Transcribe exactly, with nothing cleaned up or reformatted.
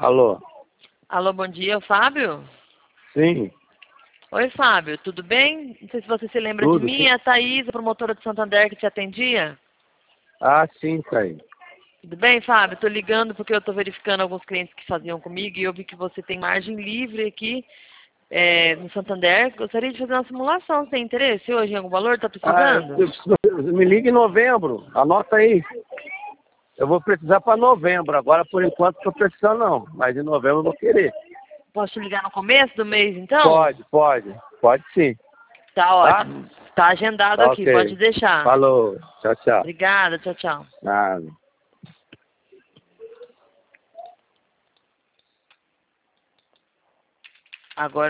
Alô? Alô, bom dia, é o Fábio? Sim. Oi, Fábio, tudo bem? Não sei se você se lembra Tudo, de mim, sim. é a Thaís, a promotora de Santander que te atendia. Ah, sim, Thaís. Tudo bem, Fábio? Estou ligando porque eu estou verificando alguns clientes que faziam comigo e eu vi que você tem margem livre aqui é, no Santander. Gostaria de fazer uma simulação, você tem interesse hoje em algum valor? Está Ah, precisando? eu- me liga em novembro. Anota aí. Eu vou precisar para novembro. Agora, por enquanto, estou precisando não. Mas em novembro eu vou querer. Posso te ligar no começo do mês, então? Pode, pode. Pode sim. Tá Tá? ótimo. Tá agendado Tá aqui, pode ok. deixar. Falou. Tchau, tchau. Obrigada, tchau, tchau. Nada. Agora